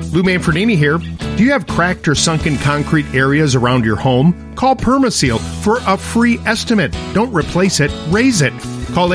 Lou Manfredini here. Do you have cracked or sunken concrete areas around your home? Call Permaseal for a free estimate. Don't replace it, raise it. Call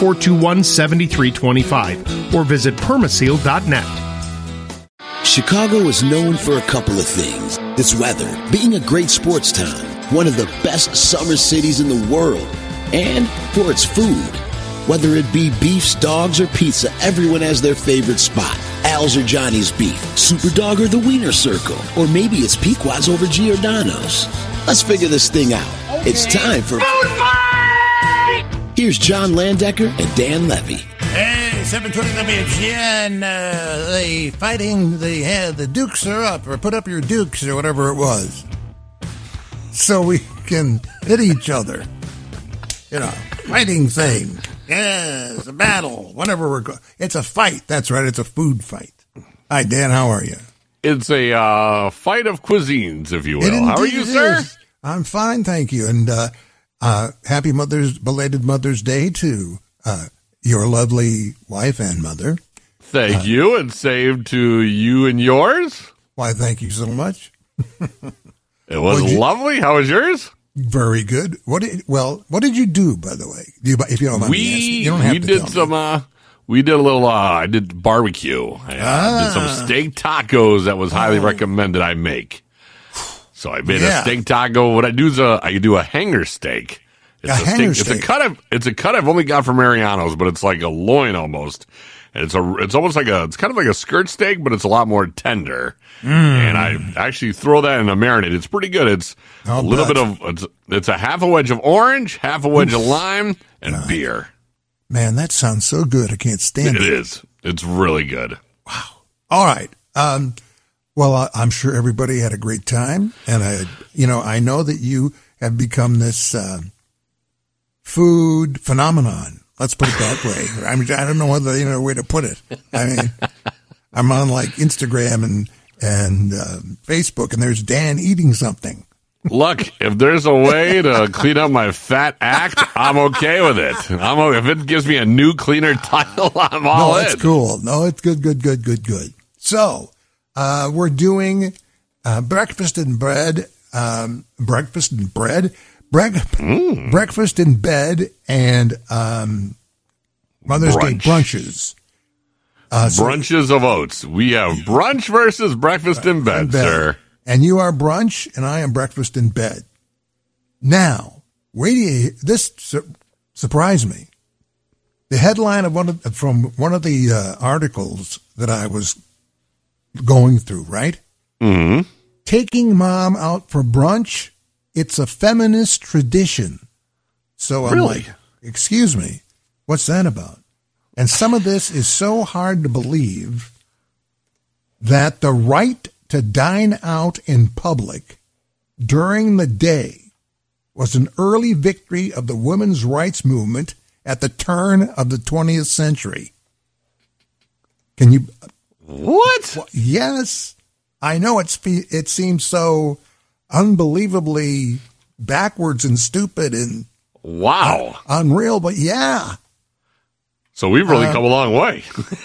800-421-7325 or visit permaseal.net. Chicago is known for a couple of things. Its weather, being a great sports town, one of the best summer cities in the world, and for its food. Whether it be beefs, dogs, or pizza, everyone has their favorite spot. Al's or Johnny's Beef, Superdog or the Wiener Circle, or maybe it's Pequod's over Giordano's. Let's figure this thing out. Okay. It's time for Food Fight! Here's John Landecker and Dan Levy. Hey, 7:20, let me again. They fighting, the dukes are up, or put up your dukes, or whatever it was. So we can hit each other. You know, fighting thing. Yes, a battle. Whatever we're going. It's a fight. That's right. It's a food fight. Hi, Dan. How are you? It's a fight of cuisines, if you will. How are you, sir? I'm fine, thank you. And happy belated Mother's Day to your lovely wife and mother. Thank you, and same to you and yours. Why, thank you so much. It was lovely. How was yours? Very good. What did you do, by the way? If you don't mind me asking. You don't have to tell me. We did a little, I did barbecue. I did some steak tacos that was highly recommended I make. So I made a steak taco. What I do is I do a hanger steak. It's a cut I've only got from Mariano's, but it's like a loin almost. And it's almost like it's kind of like a skirt steak, but it's a lot more tender. And I actually throw that in a marinade. It's pretty good. It's a little bit of, it's a half a wedge of orange, half a wedge of lime, and beer. Man, that sounds so good. I can't stand it. It is. It's really good. Wow. All right. Well, I'm sure everybody had a great time. And I know that you have become this food phenomenon. Let's put it that way. I mean, I don't know other way to put it. I mean, I'm on like Instagram and Facebook, and there's Dan eating something. Look, if there's a way to clean up my fat act, I'm okay with it. If it gives me a new, cleaner title, I'm all in. No, it's cool. No, it's good. So, we're doing breakfast in bed, and Mother's Day brunches. Brunches of oats. We have brunch versus breakfast in bed, sir. And you are brunch, and I am breakfast in bed. Now, this surprised me. The headline of one of the articles that I was going through, right? Mm-hmm. Taking mom out for brunch, it's a feminist tradition. So I'm like, excuse me, what's that about? And some of this is so hard to believe that the right to dine out in public during the day was an early victory of the women's rights movement at the turn of the 20th century. Can you... What? Yes. I know it seems so unbelievably backwards and stupid and wow, unreal, but yeah. So we've really come a long way.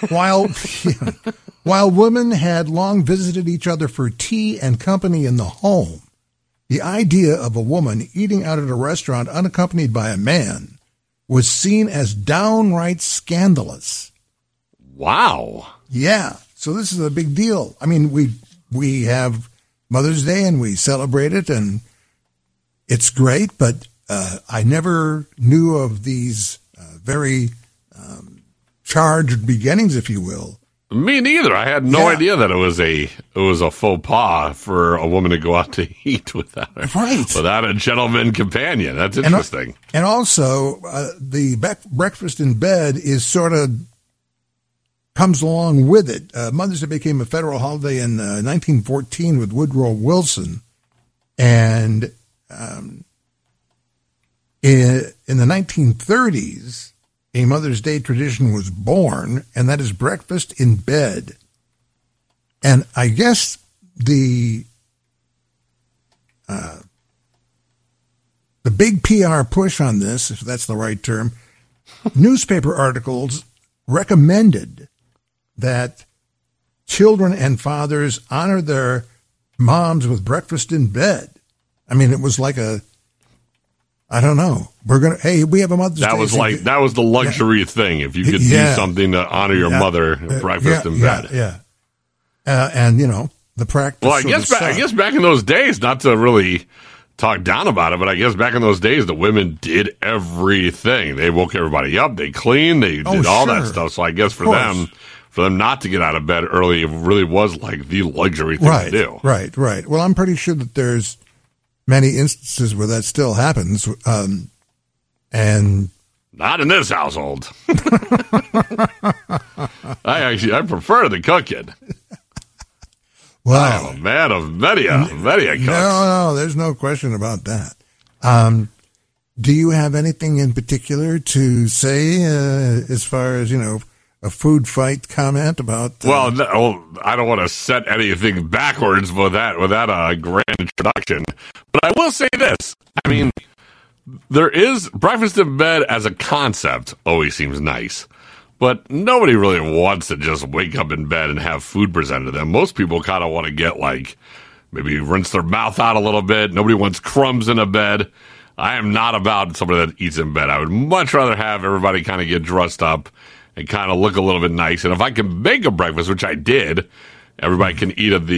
While women had long visited each other for tea and company in the home, the idea of a woman eating out at a restaurant unaccompanied by a man was seen as downright scandalous. Wow. Yeah. So this is a big deal. I mean, we have Mother's Day and we celebrate it, and it's great, but I never knew of these very charged beginnings, if you will. Me neither. I had no idea that it was a faux pas for a woman to go out to eat without a gentleman companion. That's interesting. And also, the breakfast in bed is sort of comes along with it. Mother's Day became a federal holiday in 1914 with Woodrow Wilson, and in the 1930s. A Mother's Day tradition was born, and that is breakfast in bed. And I guess the big PR push on this, if that's the right term, newspaper articles recommended that children and fathers honor their moms with breakfast in bed. I mean, it was like I don't know. We have a Mother's Day. That was the luxury thing. If you could do something to honor your mother, breakfast in bed. Yeah. And the practice. Well, I guess back in those days, not to really talk down about it, but I guess back in those days, the women did everything. They woke everybody up. They cleaned. They did all that stuff. So I guess for them not to get out of bed early, it really was like the luxury thing to do. Right. Well, I'm pretty sure that there's many instances where that still happens, and not in this household. I prefer the cooking. Well, I'm a man of many cooks. No, there's no question about that. Do you have anything in particular to say as far as, a food fight comment about? Well, no, I don't want to set anything backwards with that a grand introduction. But I will say this. I mean, there is breakfast in bed as a concept always seems nice. But nobody really wants to just wake up in bed and have food presented to them. Most people kind of want to get maybe rinse their mouth out a little bit. Nobody wants crumbs in a bed. I am not about somebody that eats in bed. I would much rather have everybody kind of get dressed up and kind of look a little bit nice. And if I can make a breakfast, which I did, everybody can eat at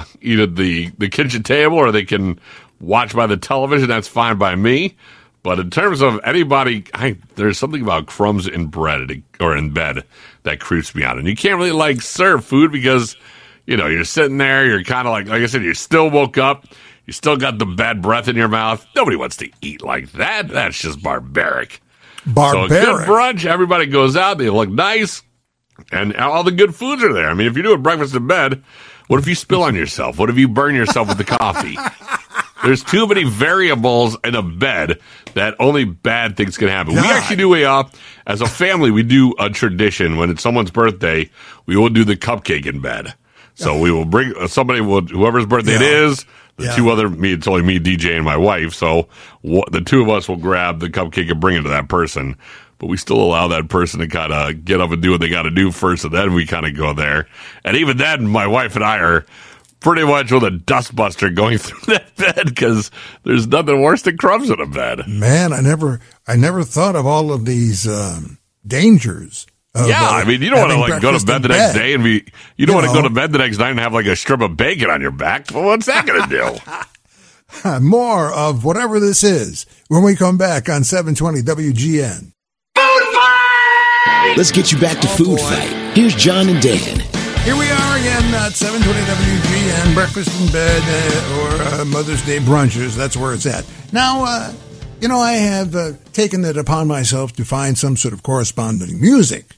the kitchen table, or they can watch by the television. That's fine by me. But in terms of anybody, there's something about crumbs in bread or in bed that creeps me out. And you can't really serve food because, you're sitting there, you're kind of like I said, you still woke up, you still got the bad breath in your mouth. Nobody wants to eat like that. That's just barbaric. So a good brunch, everybody goes out, they look nice, and all the good foods are there. I mean, if you're doing breakfast in bed, what if you spill on yourself? What if you burn yourself with the coffee? There's too many variables in a bed that only bad things can happen. God. We actually do as a family, we do a tradition. When it's someone's birthday, we will do the cupcake in bed. So we will bring whoever's birthday it is, it's only me, DJ, and my wife. So the two of us will grab the cupcake and bring it to that person. But we still allow that person to kind of get up and do what they got to do first, and then we kind of go there. And even then, my wife and I are pretty much with a dustbuster going through that bed because there's nothing worse than crumbs in a bed. Man, I never thought of all of these dangers. I mean, you don't want to go to bed the next day you don't want to go to bed the next night and have a strip of bacon on your back. Well, what's that going to do? More of whatever this is when we come back on 720 WGN. Food fight! Let's get you back to Food Fight. Here's John and Dan. Here we are again at 720 WGN, breakfast in bed or Mother's Day brunches. That's where it's at. Now, I have taken it upon myself to find some sort of corresponding music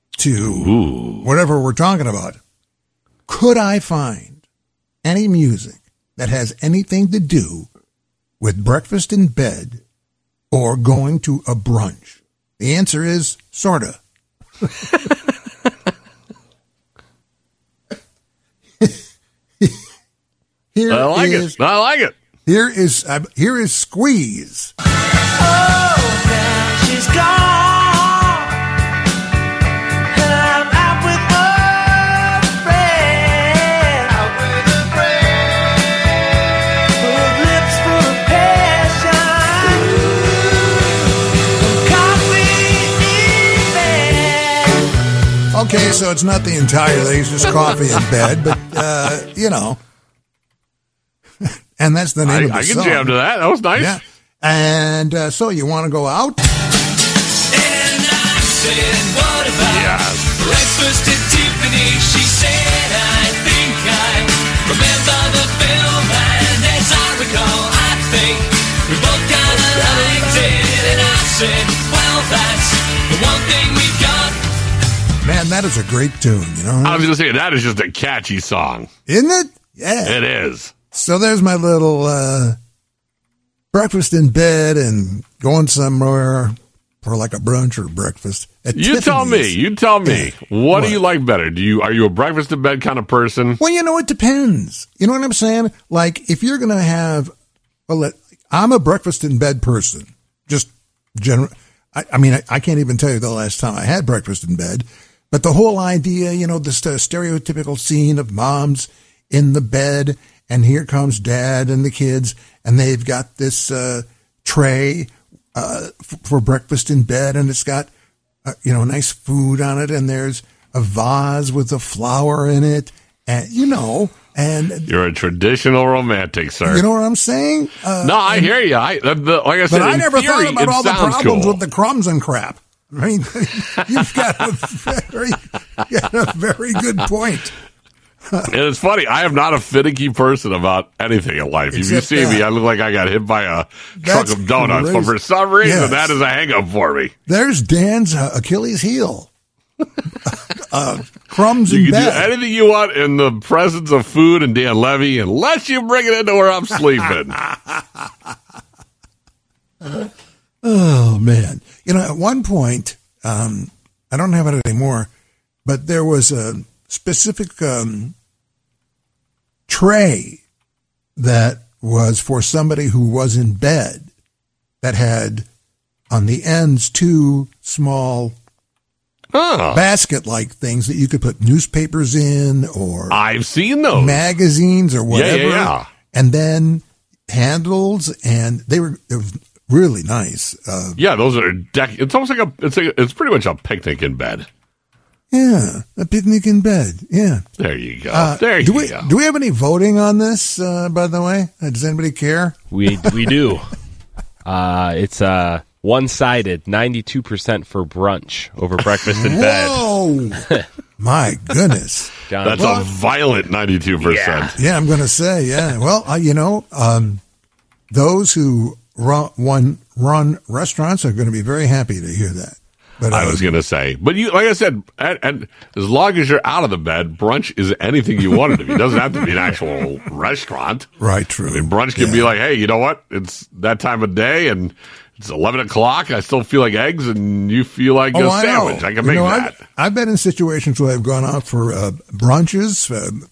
to whatever we're talking about. Could I find any music that has anything to do with breakfast in bed or going to a brunch? The answer is sorta. I like it. Here is Squeeze. Oh, now she's gone. And I'm out with a friend. With lips full of passion. Coffee in bed. Okay, so it's not the entire thing. It's just coffee in bed. But, and that's the name of the song. I can jam to that. That was nice. Yeah. And so you want to go out? And I said, what about breakfast at Tiffany? She said, I think I remember the film. And as I recall, I think we both kind of liked it. And I said, well, that's the one thing we've got. Man, that is a great tune, I was going to say, that is just a catchy song. Isn't it? Yeah. It is. So there's my little breakfast in bed and going somewhere for like a brunch or breakfast. You tell me. What do you like better? Are you a breakfast in bed kind of person? Well, it depends. You know what I'm saying? Like if you're going to have, I'm a breakfast in bed person. Just general. I mean, I can't even tell you the last time I had breakfast in bed, But the whole idea, this stereotypical scene of moms in the bed, and here comes dad and the kids, and they've got this tray for breakfast in bed, and it's got nice food on it, and there's a vase with a flower in it, and and you're a traditional romantic, sir. You know what I'm saying? No, I hear you. Like I said, but I never thought about all the problems cool. with the crumbs and crap. I mean, you've got a very good point. And it's funny, I am not a finicky person about anything in life. If you see me, I look like I got hit by a truck of donuts, but for some reason, that is a hang-up for me. There's Dan's Achilles heel. Crumbs in bed. You can do anything you want in the presence of food and Dan Levy, unless you bring it into where I'm sleeping. Oh, man. At one point, I don't have it anymore, but there was a specific tray that was for somebody who was in bed that had on the ends two small basket-like things that you could put newspapers in, or I've seen those magazines or whatever. Yeah. And then handles, and it was really nice. Those are it's almost like it's pretty much a picnic in bed. Yeah, a picnic in bed. Yeah. There you go. Do we have any voting on this, by the way? Does anybody care? We do. It's one-sided, 92% for brunch over breakfast in bed. Whoa! My goodness. That's a violent 92%. Yeah, I'm going to say, yeah. Well, those who run restaurants are going to be very happy to hear that. But I was going to say, but like I said, and as long as you're out of the bed, brunch is anything you want it to be. It doesn't have to be an actual restaurant. Right, true. I mean, brunch can be like, hey, you know what? It's that time of day, and it's 11 o'clock. I still feel like eggs, and you feel like a sandwich. I can make that. I've been in situations where I've gone out for brunches,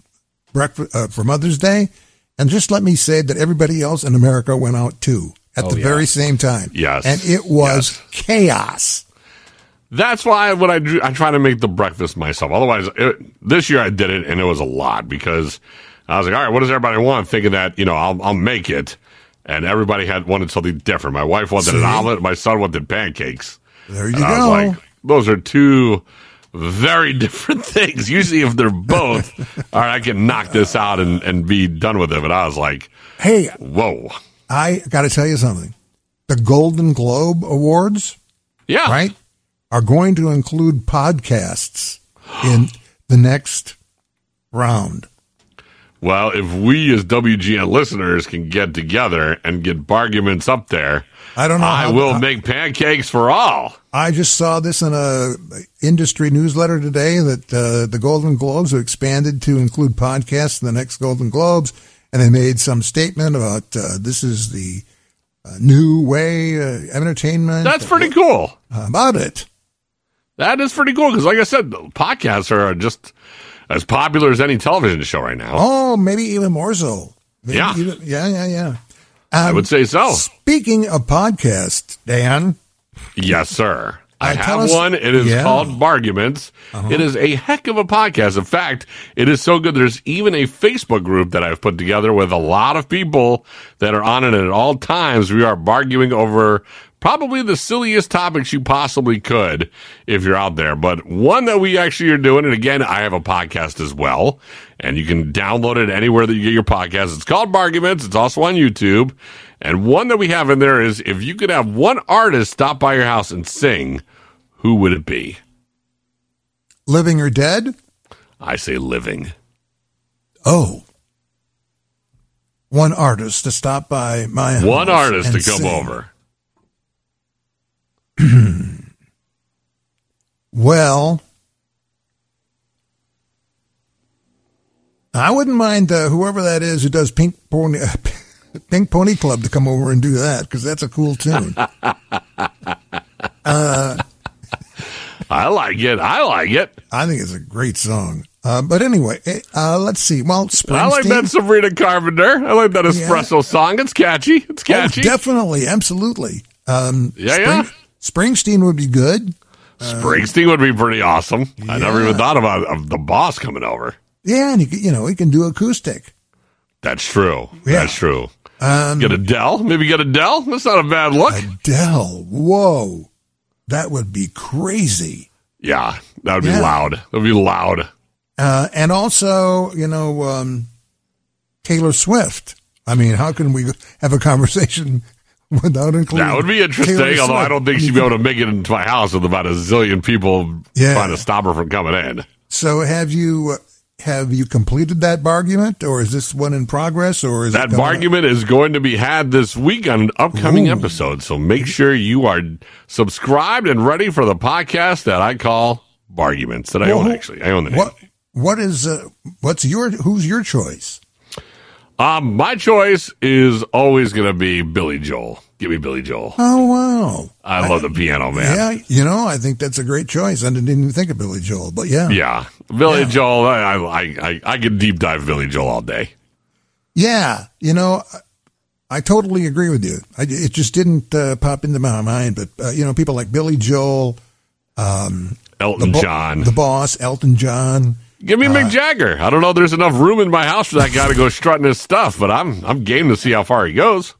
breakfast for Mother's Day, and just let me say that everybody else in America went out too at the very same time. Yes, and it was chaos. That's why when I try to make the breakfast myself. Otherwise, this year I did it, and it was a lot because I was like, all right, what does everybody want? Thinking that, I'll make it. And everybody wanted something different. My wife wanted an omelet. My son wanted pancakes. There you go. I was like, those are two very different things. Usually if they're both, all right, I can knock this out and be done with it. But I was like, hey, whoa. I got to tell you something. The Golden Globe Awards, right, are going to include podcasts in the next round. Well, if we as WGN listeners can get together and get Barguments up there, I don't know. I will make pancakes for all. I just saw this in a industry newsletter today that the Golden Globes have expanded to include podcasts in the next Golden Globes, and they made some statement about this is the new way entertainment. That's pretty cool. About it. That is pretty cool because, like I said, podcasts are just as popular as any television show right now. Oh, maybe even more so. Maybe yeah. I would say so. Speaking of podcasts, Dan. Yes, sir. I have one. It is called Barguments. It is a heck of a podcast. In fact, it is so good. There's even a Facebook group that I've put together with a lot of people that are on it at all times. We are barguing over probably the silliest topics you possibly could if you're out there. But one that we actually are doing, and again, I have a podcast as well, and you can download it anywhere that you get your podcast. It's called Barguments. It's also on YouTube. And one that we have in there is, if you could have one artist stop by your house and sing, who would it be? Living or dead? I say living. Oh. One artist to stop by my house. One artist to come sing. over. Well, I wouldn't mind whoever that is who does Pink Pony Club to come over and do that, because that's a cool tune. I like it. I think it's a great song. But anyway, let's see. Well, Springsteen. I like that Sabrina Carpenter. I like that espresso song. It's catchy. Oh, definitely. Absolutely. Springsteen would be good. Springsteen would be pretty awesome. I never even thought of the boss coming over. Yeah, and he can do acoustic. That's true. Yeah. That's true. Get Adele? Maybe get Adele? That's not a bad look. Adele. Whoa. That would be crazy. Yeah, that would be loud. That would be loud. And also, Taylor Swift. I mean, how can we have a conversation without including That would be interesting, although I don't think she'd be able to make it into my house with about a zillion people trying to stop her from coming in. So have you completed that bargument, or is this one in progress, or is that bargument is going to be had this week on an upcoming episode? So make sure you are subscribed and ready for the podcast that I call Barguments that I own. Actually, I own the name. Who's your choice? My choice is always going to be Billy Joel. Give me Billy Joel. Oh, wow. I love the piano man. Yeah, I think that's a great choice. I didn't even think of Billy Joel, but yeah. Yeah. Billy Joel, I could deep dive Billy Joel all day. Yeah. I totally agree with you. It just didn't pop into my mind, but, people like Billy Joel, Elton John. The Boss, Elton John. Give me Mick Jagger. I don't know if there's enough room in my house for that guy to go strutting his stuff, but I'm game to see how far he goes.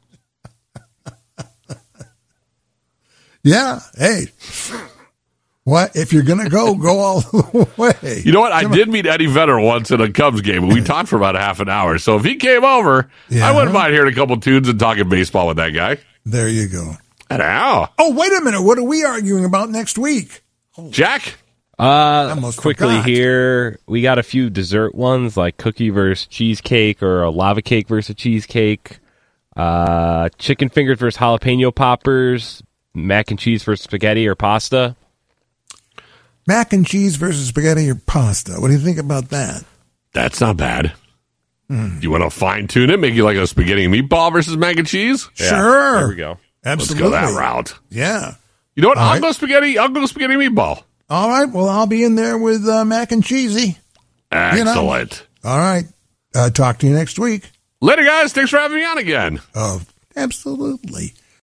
Yeah. Hey. What? If you're going to go all the way. You know what? I did meet Eddie Vedder once at a Cubs game, and we talked for about half an hour. So if he came over, I wouldn't mind hearing a couple tunes and talking baseball with that guy. There you go. Ow. Oh, wait a minute. What are we arguing about next week? Jack? Quickly here, we got a few dessert ones like cookie versus cheesecake or a lava cake versus cheesecake, chicken fingers versus jalapeno poppers, mac and cheese versus spaghetti or pasta. Mac and cheese versus spaghetti or pasta. What do you think about that? That's not bad. You want to fine tune it, make you like a spaghetti and meatball versus mac and cheese? Yeah, sure. There we go. Absolutely. Let's go that route. Yeah. You know what? I'll go spaghetti meatball. All right. Well, I'll be in there with mac and cheesy. Excellent. All right. Talk to you next week. Later, guys. Thanks for having me on again. Oh, absolutely.